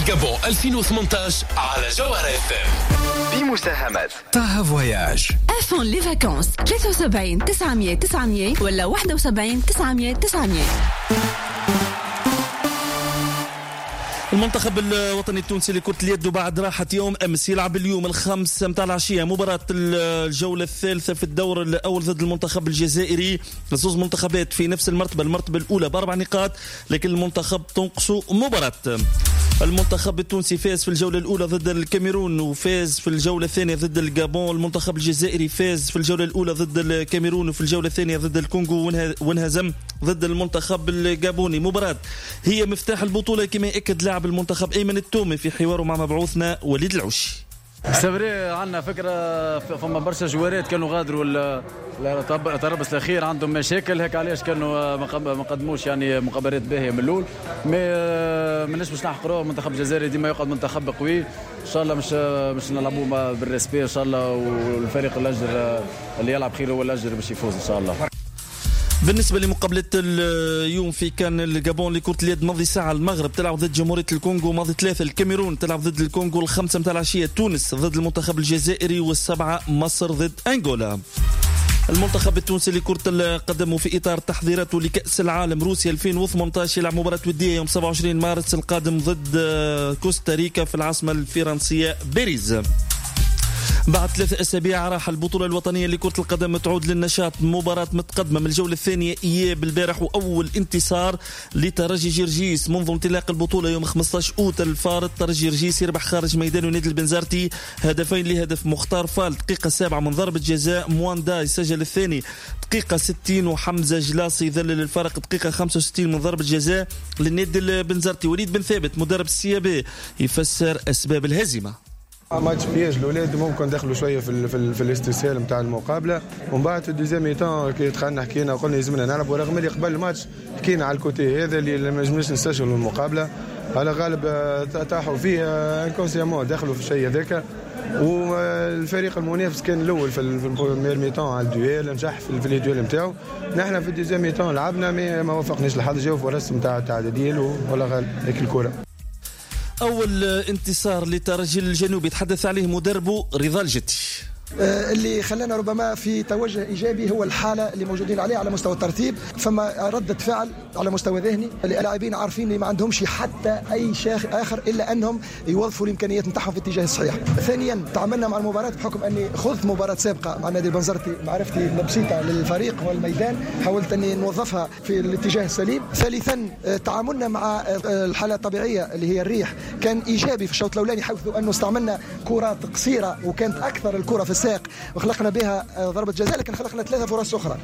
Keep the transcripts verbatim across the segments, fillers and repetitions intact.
الجابون ألفين وثمانية عشر على جوهر اف ام بمساهمة طه فواياج. افون لي فاكونس ثلاثة وسبعين تسعمية تسعمية ولا واحد وسبعين تسعمية تسعمية. المنتخب الوطني التونسي لكرة اليد بعد راحة يوم أمس يلعب اليوم الخامس متاع العشية مباراة الجولة الثالثة في الدور الأول ضد المنتخب الجزائري. زوز منتخبات في نفس المرتبة، المرتبة الأولى بأربع نقاط، لكن المنتخب تنقصه مباراة. المنتخب التونسي فاز في الجولة الأولى ضد الكاميرون وفاز في الجولة الثانية ضد الجابون. المنتخب الجزائري فاز في الجولة الأولى ضد الكاميرون وفي الجولة الثانية ضد الكونغو وانهزم ضد المنتخب الجابوني. مباراة هي مفتاح البطولة كما يأكد لاعب المنتخب أيمن التومي في حواره مع مبعوثنا وليد العوشي. سبري عندنا فكرة فما برشا جوارات كانوا غادروا التربص الأخير عندهم مشاكل، هيك علاش كانوا ما قدموش يعني مقابلات باهية من الأول. ماناش باش نحقروه، المنتخب الجزائري ديما يقعد منتخب قوي، إن شاء الله مش مش نلعبوه بالريسبي إن شاء الله، والفريق الأجر اللي يلعب خير هو الأجر باش يفوز إن شاء الله. بالنسبة لمقابلة اليوم في كان الجابون لكرة اليد ماضي ساعة المغرب تلعب ضد جمهورية الكونغو، ماضي ثلاثة الكاميرون تلعب ضد الكونغو، الخمسة متاع العشية تونس ضد المنتخب الجزائري، والسبعة مصر ضد أنغولا. المنتخب التونسي لكرة القدم في إطار تحضيراته لكأس العالم روسيا ألفين وثمانية عشر يلعب مباراة ودية يوم سبعة وعشرين مارس القادم ضد كوستاريكا في العاصمة الفرنسية باريس. بعد ثلاثة أسابيع راح البطولة الوطنية لكرة القدم تعود للنشاط. مباراة متقدمة من الجولة الثانية إياب البارح، وأول انتصار لترجي جرجيس منذ انطلاق البطولة يوم خمسة عشر أوت الفارط. ترجي جرجيس يربح خارج ميدان نادي البنزرتي هدفين لهدف. مختار فال دقيقة سابعة من ضربة جزاء، مواندا يسجل الثاني دقيقة ستين، وحمزة جلاصي يذلل الفرق دقيقة خمسة وستين من ضربة جزاء للنادي البنزرتي. وليد بن ثابت مدرب السيابي يفسر أسباب الهزيمة. ماتش بياج الاولاد ممكن دخلوا شويه في ال في, ال في الاستسهال نتاع المقابله، ومن بعد في الدوزيام ميتان كي دخلنا حكينا وقلنا لازمنا نلعب، ورغم اللي قبل الماتش حكينا على الكوتي هذا اللي ما نجمش نستشغلوا المقابله على غالب طاحوا فيه انكونسيامون دخلوا في الشيء هذاك. والفريق المنافس كان الاول في المير ميتان على الدويل، نجح في الفيلي دويل نتاعو. نحن في الدوزيام ميتان لعبنا ما وفقناش الحظ، جاو فرص نتاع التعديل ولا غالب هيك الكره. أول انتصار للترجي الجنوبي تحدث عليه مدربه رضا الجتي. اللي خلانا ربما في توجه إيجابي هو الحالة اللي موجودين عليها على مستوى الترتيب. فما ردة فعل على مستوى ذهني، اللاعبين عارفين اللي ما عندهمش حتى أي شيء آخر إلا أنهم يوظفوا الإمكانيات نتاعهم في الاتجاه الصحيح. ثانيا تعاملنا مع المباراة بحكم أني خذت مباراة سابقة مع نادي البنزرتي، معرفتي البسيطة للفريق والميدان حاولت أني نوظفها في الاتجاه السليم. ثالثا تعاملنا مع الحالة الطبيعية اللي هي الريح كان إيجابي في الشوط الأولاني، حيث أنه استعملنا كرات قصيرة وكانت أكثر الكرة في الساق وخلقنا بها ضربة جزاء، لكن خلقنا ثلاثة فرص أخرى.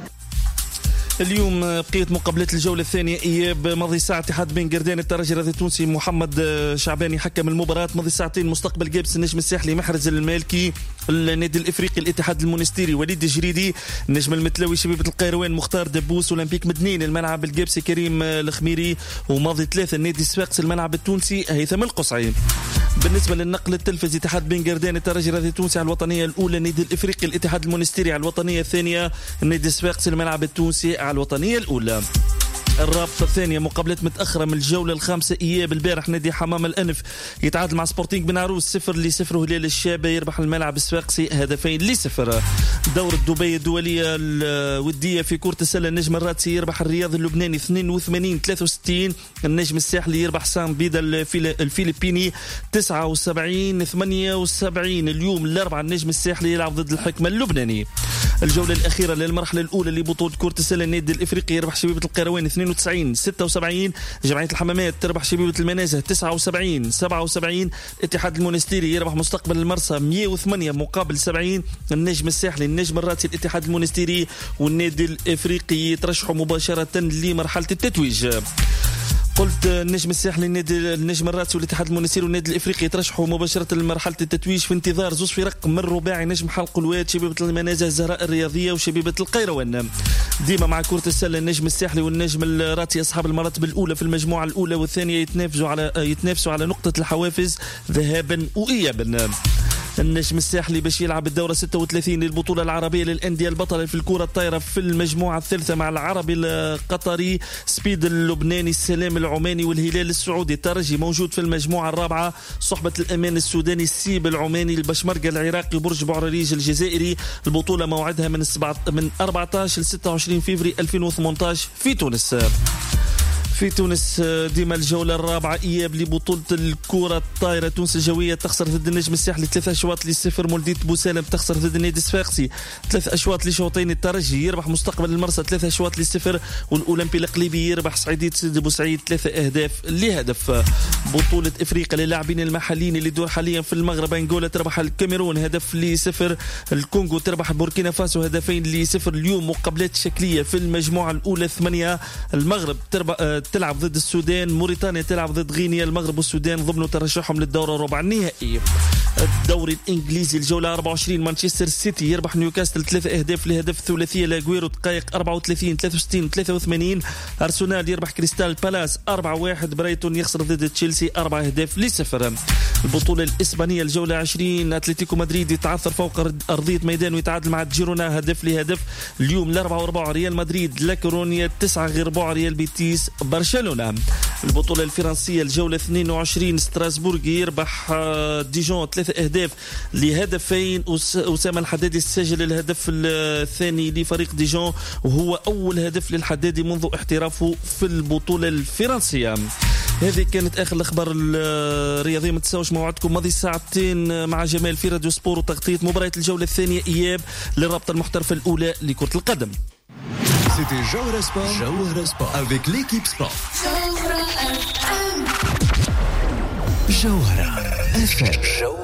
اليوم بقيت مقابلة الجولة الثانية إياب ماضي ساعة اتحاد بن قردان الترجي الرياضي التونسي محمد شعباني حكم المباراة. ماضي ساعتين مستقبل جابس النجم الساحلي محرز المالكي، النادي الإفريقي الاتحاد المونستيري وليد الجريدي، النجم المتلوي شبيبة القيروان مختار دبوس، أولمبيك مدنين الملعب الجابسي كريم الخميري، وماضي ثلاثة النادي الصفاقسي الملعب التونسي هيثم القصعي. بالنسبة للنقل التلفزي اتحاد بن قردان الترجي الرياضي التونسي على الوطنية الأولى، النادي الإفريقي الاتحاد المونستيري على الوطنية الثانية، النادي الصفاقسي الملعب التونسي على الوطنية الأولى. الرابطة الثانية مقابلة متأخرة من الجولة الخامسة إياب البارح نادي حمام الأنف يتعادل مع سبورتينغ بن عروس صفر لصفر، هلال الشابة يربح الملعب الصفاقسي هدفين لصفر. دورة دبي الدولية الودية في كرة السلة النجم الراتسي يربح الرياض اللبناني اثنين وثمانين ثلاثة وستين، النجم الساحلي يربح سان بيدا الفلبيني تسعة وسبعين ثمانية وسبعين. اليوم الأربعاء النجم الساحلي يلعب ضد الحكمة اللبناني. الجولة الأخيرة للمرحلة الأولى لبطولة كرة السلة النادي الإفريقي يربح شبيبة القيروان اثنين وتسعين ستة وسبعين، جمعية الحمامات تربح شبيبة المنازه تسعة وسبعين سبعة وسبعين، الاتحاد المونستيري يربح مستقبل المرسى مئة وثمانية مقابل سبعين، النجم الساحلي النجم الراتسي الاتحاد المونستيري والنادي الإفريقي يترشحوا مباشرة لمرحلة التتويج. قلت النجم الساحلي النادي النجم الراتسي والاتحاد المونستيري والنادي الافريقي يترشحوا مباشره لمرحله التتويج في انتظار زوج فرق من رباعي نجم حلق الواد شبيبه المنازه الزهراء الرياضيه وشبيبه القيروان. ديما مع كره السله النجم الساحلي والنجم الراتسي اصحاب المراتب الاولى في المجموعه الاولى والثانيه يتنافسوا على يتنافسوا على نقطه الحوافز ذهابا وايابا. النجم الساحلي باش يلعب الدورة ستة وثلاثين للبطولة العربية للأندية البطلة في الكرة الطايرة في المجموعة الثالثة مع العربي القطري، سبيد اللبناني، السلام العماني والهلال السعودي. الترجي موجود في المجموعة الرابعة، صحبة الأمان السوداني، السيب العماني، البشمركة العراقي، برج بوعريج الجزائري. البطولة موعدها من من أربعة عشر ل ستة وعشرين فبراير ألفين وثمانية عشر في تونس. في تونس ديما الجولة الرابعة إياب لبطولة الكرة الطايرة. تونس الجوية تخسر ضد النجم الساحلي ثلاث أشواط لصفر. مولدية بوسالم تخسر ضد النادي الصفاقسي ثلاث أشواط لشوطين. الترجي يربح مستقبل المرسى ثلاث أشواط لصفر. والأولمبي القليبي يربح صعيدية سيدي بوسعيد ثلاثة أهداف لهدف. بطولة إفريقيا للاعبين المحليين اللي دور حاليا في المغرب، أنغولا تربح الكاميرون هدف لصفر. الكونغو تربح بوركينا فاسو هدفين لصفر. اليوم مقابلات شكلية في المجموعة الأولى ثمانية. المغرب تربح تلعب ضد السودان، موريتانيا تلعب ضد غينيا. المغرب والسودان ضمنوا ترشحهم للدورة ربع النهائي. الدوري الإنجليزي الجولة أربعة وعشرين، مانشستر سيتي يربح نيوكاسل ثلاثة أهداف لهدف ثلاثية لاغويرو دقائق أربعة وثلاثين ثلاثة وستين ثلاثة وثمانين. أرسنال يربح كريستال بالاس أربعة واحد. برايتون يخسر ضد تشيلسي أربعة أهداف لصفر. البطولة الإسبانية الجولة عشرين، أتلتيكو مدريد يتعثر فوق أرضية ميدان ويتعادل مع جيرونا هدف لهدف. اليوم الأربعة وأربعة ريال مدريد لاكورونيا تسعة غير ربع ريال بيتيس برشلونة. البطولة الفرنسية الجولة اثنين وعشرين، ستراسبورغ يربح ديجون ثلاثة أهداف لهدفين. أسامة الحدادي سجل الهدف الثاني لفريق ديجون، وهو أول هدف للحدادي منذ احترافه في البطولة الفرنسية. هذه كانت آخر الأخبار الرياضية. ما تنساوش موعدكم ماضي ساعتين مع جمال في راديو سبور وتغطية مباراة الجولة الثانية إياب للرابطة المحترفة الأولى لكرة القدم. C'était Jawhara Sport, Jawhara Sport avec l'équipe Sport. Jawhara F M. Jawhara F M.